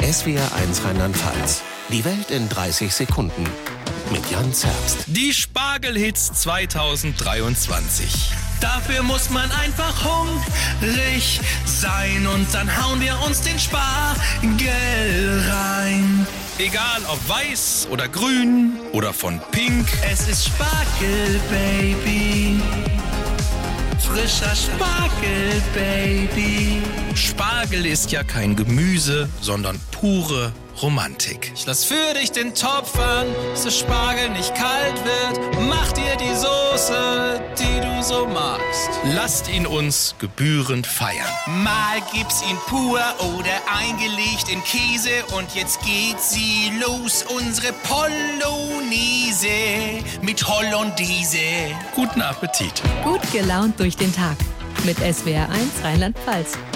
SWR1 Rheinland-Pfalz. Die Welt in 30 Sekunden. Mit Jan Zerbst. Die Spargelhits 2023. Dafür muss man einfach hungrig sein und dann hauen wir uns den Spargel rein. Egal ob weiß oder grün oder von pink. Es ist Spargel, Baby. Frischer Spargel, Baby. Spargel ist ja kein Gemüse, sondern pure Romantik. Ich lass für dich den Topf an, bis der Spargel nicht kalt wird. Mach dir die Soße, die du so magst. Lasst ihn uns gebührend feiern. Mal gibt's ihn pur oder eingelegt in Käse. Und jetzt geht sie los, unsere Polonaise mit Hollandaise. Guten Appetit. Gut gelaunt durch den Tag mit SWR1 Rheinland-Pfalz.